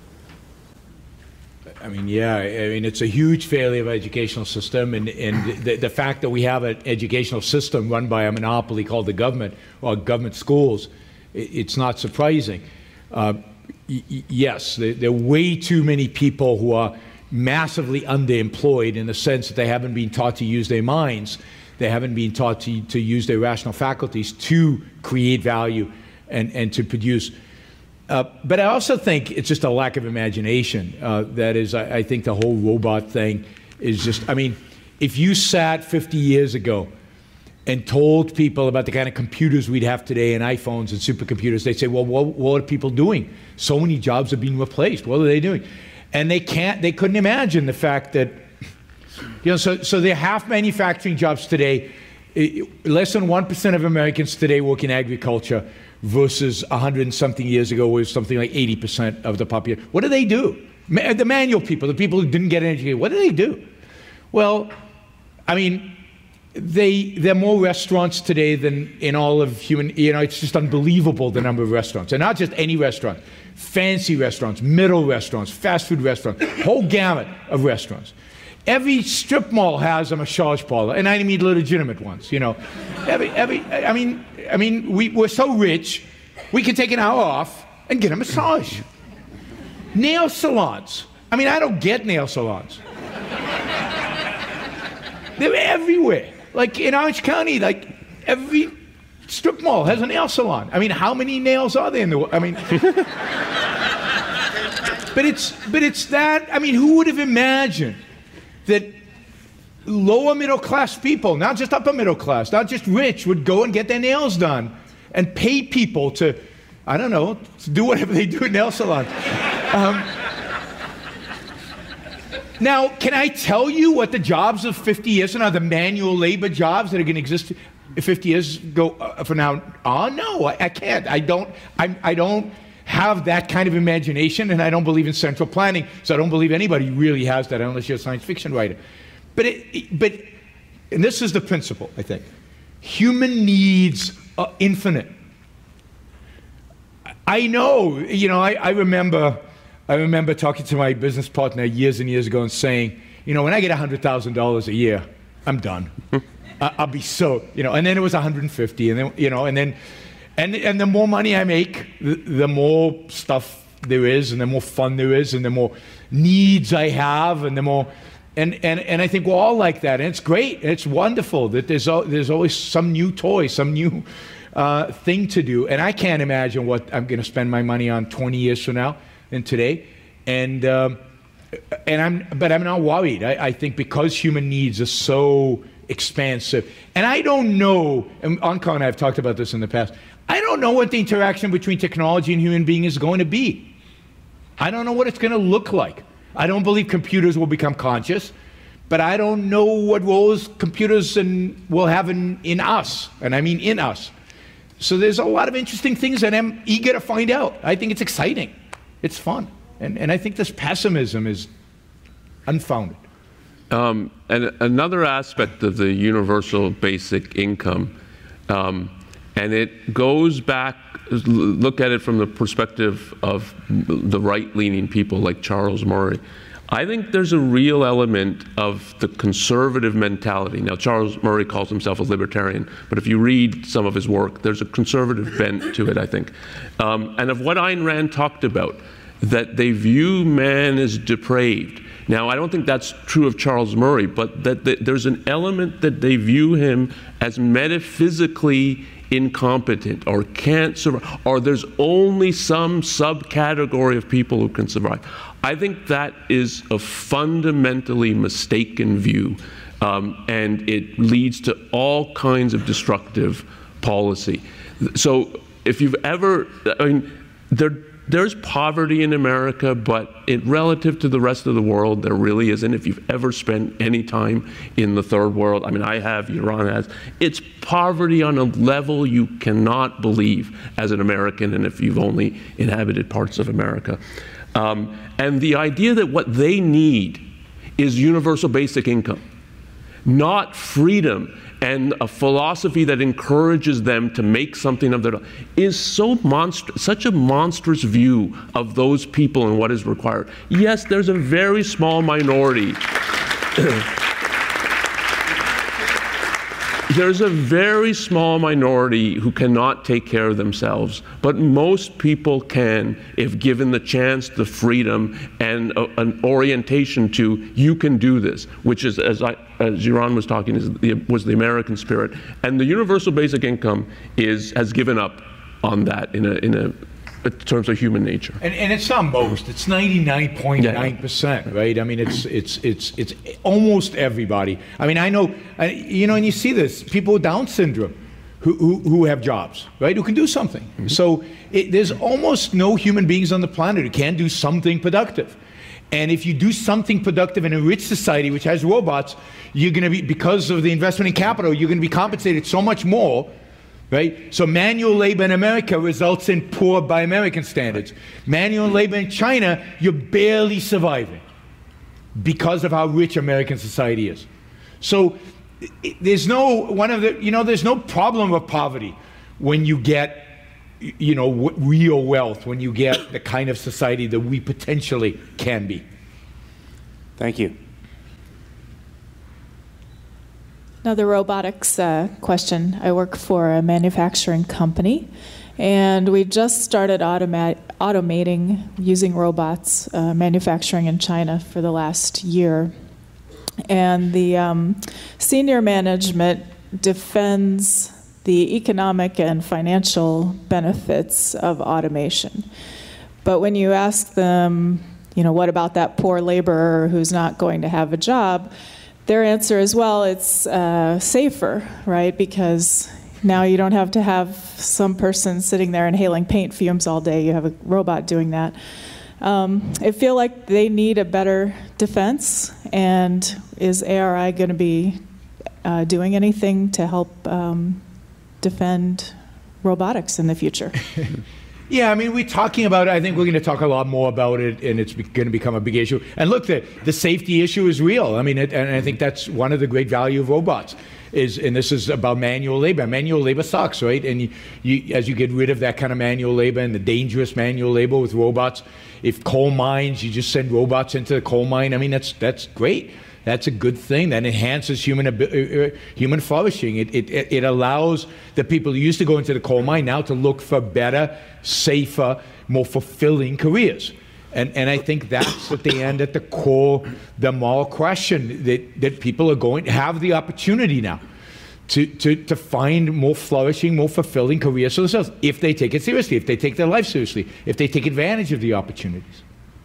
I mean, yeah, I mean, it's a huge failure of our educational system, and, and the, the fact that we have an educational system run by a monopoly called the government, or government schools, it, it's not surprising. Uh, y yes, there, there are way too many people who are massively underemployed in the sense that they haven't been taught to use their minds, they haven't been taught to, to use their rational faculties to create value and, and to produce. Uh, but I also think it's just a lack of imagination. Uh, that is, I, I think the whole robot thing is just, I mean, if you sat fifty years ago and told people about the kind of computers we'd have today and iPhones and supercomputers, they'd say, well, what, what are people doing? So many jobs are being replaced. What are they doing? And they can't, they couldn't imagine the fact that, you know, so, so they're half manufacturing jobs today. Less than one percent of Americans today work in agriculture versus a hundred and something years ago was something like eighty percent of the population. What do they do? Ma- the manual people, the people who didn't get an education, what do they do? Well, I mean, they, there are more restaurants today than in all of human, you know, it's just unbelievable the number of restaurants. And not just any restaurant, fancy restaurants, middle restaurants, fast food restaurants, whole gamut of restaurants. Every strip mall has a massage parlor, and I mean legitimate ones, you know. Every, every, I mean, I mean, we, we're so rich, we can take an hour off and get a massage. Nail salons. I mean, I don't get nail salons. They're everywhere. Like in Orange County, like every strip mall has a nail salon. I mean, how many nails are there in the world? I mean, but it's, but it's that, I mean, who would have imagined that lower middle class people, not just upper middle class, not just rich, would go and get their nails done and pay people to, I don't know, to do whatever they do in nail salons. Um, now, can I tell you what the jobs of fifty years from now, the manual labor jobs that are going to exist fifty years ago uh, from now on? No, I, I can't. I don't. I, I don't have that kind of imagination, and I don't believe in central planning, so I don't believe anybody really has that unless you're a science fiction writer. But, it, but and this is the principle, I think. Human needs are infinite. I know, you know, I, I remember I remember talking to my business partner years and years ago and saying, you know, when I get one hundred thousand dollars a year, I'm done. I, I'll be so, you know, and then it was one hundred fifty, and then, you know, and then, And, and the more money I make, the, the more stuff there is, and the more fun there is, and the more needs I have, and the more, and, and, and I think we're all like that, and it's great, and it's wonderful that there's, there's always some new toy, some new uh, thing to do, and I can't imagine what I'm going to spend my money on twenty years from now and today, and um, and I'm, but I'm not worried. I, I think because human needs are so expansive, and I don't know, and Anka and I have talked about this in the past, I don't know what the interaction between technology and human being is going to be. I don't know what it's going to look like. I don't believe computers will become conscious, but I don't know what roles computers and will have in, in us, and I mean in us. So there's a lot of interesting things that I'm eager to find out. I think it's exciting. It's fun. And, and I think this pessimism is unfounded. Um, and another aspect of the universal basic income, um, and it goes back, look at it from the perspective of the right-leaning people like Charles Murray. I think there's a real element of the conservative mentality. Now, Charles Murray calls himself a libertarian, but if you read some of his work, there's a conservative bent to it, I think. Um, and of what Ayn Rand talked about, that they view man as depraved. Now, I don't think that's true of Charles Murray, but that, that there's an element that they view him as metaphysically incompetent or can't survive, or there's only some subcategory of people who can survive. I think that is a fundamentally mistaken view, um, and it leads to all kinds of destructive policy. So if you've ever, I mean, there, there's poverty in America, but it, relative to the rest of the world, there really isn't. If you've ever spent any time in the third world, I mean, I have, Iran has, it's poverty on a level you cannot believe as an American, and if you've only inhabited parts of America. Um, and the idea that what they need is universal basic income, not freedom and a philosophy that encourages them to make something of their own, is so monstrous, such a monstrous view of those people and what is required. Yes, there's a very small minority. There's a very small minority who cannot take care of themselves, but most people can if given the chance, the freedom, and a, an orientation to, you can do this, which is, as, I, as Yaron was talking, is the, was the American spirit. And the universal basic income is, has given up on that in a, in a in terms of human nature. And, and it's not most; it's ninety-nine point nine percent, right? I mean, it's it's it's it's almost everybody. I mean, I know, you know, and you see this: people with Down syndrome, who who, who have jobs, right? Who can do something. Mm-hmm. So it, there's almost no human beings on the planet who can't do something productive. And if you do something productive in a rich society which has robots, you're going to be, because of the investment in capital, you're going to be compensated so much more, right? So manual labor in America results in poor by American standards. Manual labor in China, you're barely surviving because of how rich American society is. So it, there's no one of the, you know, there's no problem of poverty when you get, you know, w- real wealth, when you get the kind of society that we potentially can be. Thank you. Another robotics uh, question. I work for a manufacturing company, and we just started automat- automating using robots, uh, manufacturing in China for the last year. And the um, senior management defends the economic and financial benefits of automation. But when you ask them, you know, what about that poor laborer who's not going to have a job, their answer is, well, it's uh, safer, right? Because now you don't have to have some person sitting there inhaling paint fumes all day. You have a robot doing that. Um, I feel like they need a better defense, and is A R I going to be uh, doing anything to help um, defend robotics in the future? Yeah, I mean, we're talking about it. I think we're going to talk a lot more about it, and it's going to become a big issue. And look, the, the safety issue is real. I mean, it, and I think that's one of the great value of robots. Is, and this is about manual labor. Manual labor sucks, right? And you, you, as you get rid of that kind of manual labor and the dangerous manual labor with robots, if coal mines, you just send robots into the coal mine. I mean, that's that's great. That's a good thing. That enhances human uh, human flourishing. It, it it allows the people who used to go into the coal mine now to look for better, safer, more fulfilling careers. And and I think that's at the end, at the core, the moral question that, that people are going to have the opportunity now to, to, to find more flourishing, more fulfilling careers for themselves if they take it seriously, if they take their life seriously, if they take advantage of the opportunities.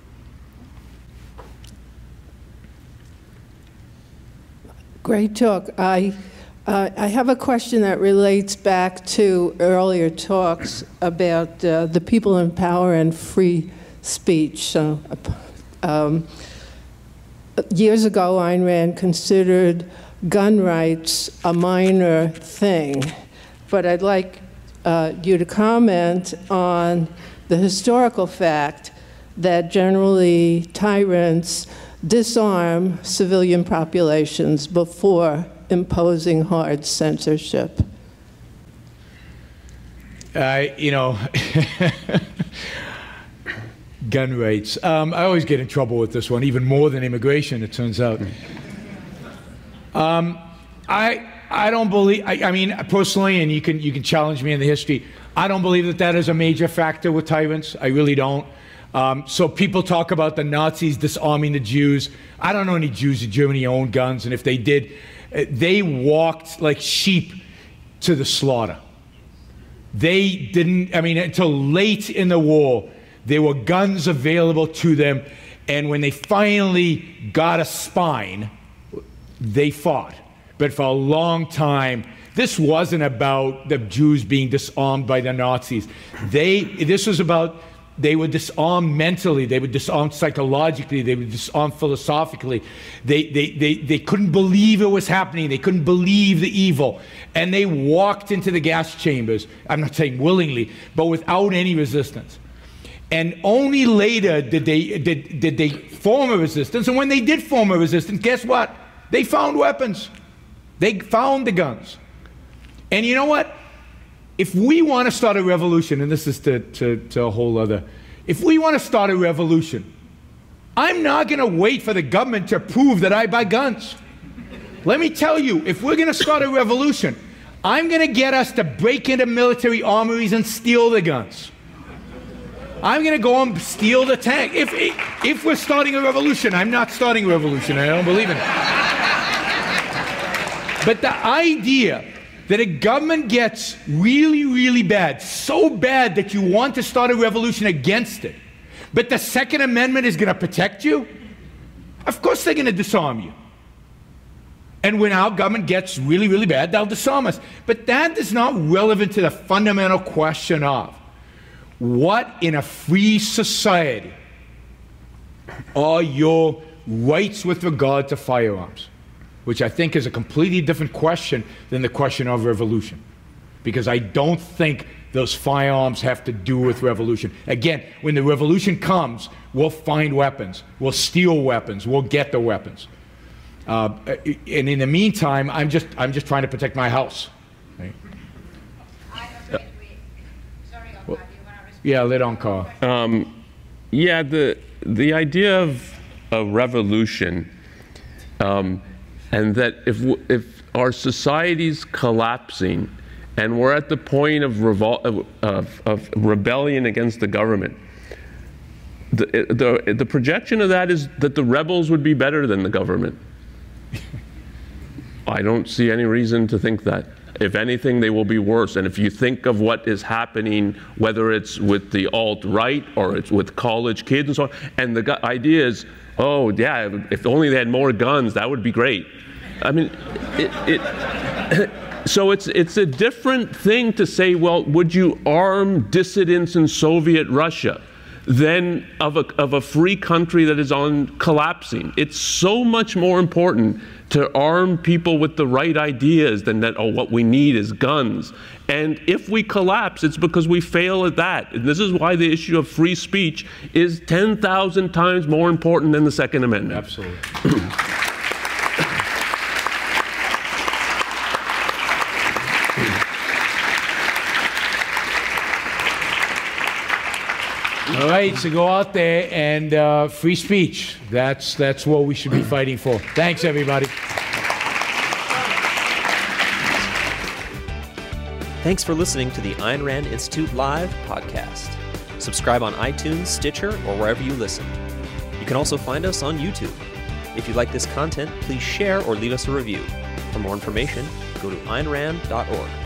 Great talk. I, uh, I have a question that relates back to earlier talks about uh, the people in power and free speech. So, um, years ago, Ayn Rand considered gun rights a minor thing, but I'd like uh, you to comment on the historical fact that generally tyrants disarm civilian populations before imposing hard censorship. Uh, you know, gun rights. Um, I always get in trouble with this one, even more than immigration, it turns out. Um, I I don't believe. I, I mean, personally, and you can you can challenge me in the history. I don't believe that that is a major factor with tyrants. I really don't. Um, so people talk about the Nazis disarming the Jews. I don't know any Jews in Germany who own guns, and if they did, they walked like sheep to the slaughter. They didn't, I mean, until late in the war, there were guns available to them, and when they finally got a spine, they fought. But for a long time, this wasn't about the Jews being disarmed by the Nazis. They, this was about they were disarmed mentally, they were disarmed psychologically, they were disarmed philosophically. They, they, they, they couldn't believe it was happening, they couldn't believe the evil. And they walked into the gas chambers, I'm not saying willingly, but without any resistance. And only later did they, did, did they form a resistance, and when they did form a resistance, guess what? They found weapons. They found the guns. And you know what? If we want to start a revolution, and this is to, to, to a whole other, if we want to start a revolution, I'm not going to wait for the government to prove that I buy guns. Let me tell you, if we're going to start a revolution, I'm going to get us to break into military armories and steal the guns. I'm going to go and steal the tank. If, if we're starting a revolution, I'm not starting a revolution. I don't believe in it. But the idea that a government gets really, really bad, so bad that you want to start a revolution against it, but the Second Amendment is going to protect you, of course they're going to disarm you. And when our government gets really, really bad, they'll disarm us. But that is not relevant to the fundamental question of what in a free society are your rights with regard to firearms, which I think is a completely different question than the question of revolution. Because I don't think those firearms have to do with revolution. Again, when the revolution comes, we'll find weapons, we'll steal weapons, we'll get the weapons. Uh, and in the meantime, I'm just, I'm just trying to protect my house. Right? Uh, well, yeah, let on, Carl. Um, yeah, the, the idea of a revolution, um, and that if, if our society's collapsing and we're at the point of, revol of, of rebellion against the government, the, the, the projection of that is that the rebels would be better than the government. I don't see any reason to think that. If anything, they will be worse. And if you think of what is happening, whether it's with the alt-right or it's with college kids and so on, and the idea is, oh, yeah, if only they had more guns, that would be great. I mean, it, it so it's, it's a different thing to say, well, would you arm dissidents in Soviet Russia than of a, of a free country that is on collapsing? It's so much more important to arm people with the right ideas than that, oh, what we need is guns. And if we collapse, it's because we fail at that. And this is why the issue of free speech is ten thousand times more important than the Second Amendment. Absolutely. All right, so go out there and uh, free speech. That's, that's what we should be fighting for. Thanks, everybody. Thanks for listening to the Ayn Rand Institute Live podcast. Subscribe on iTunes, Stitcher, or wherever you listen. You can also find us on YouTube. If you like this content, please share or leave us a review. For more information, go to ayn rand dot org.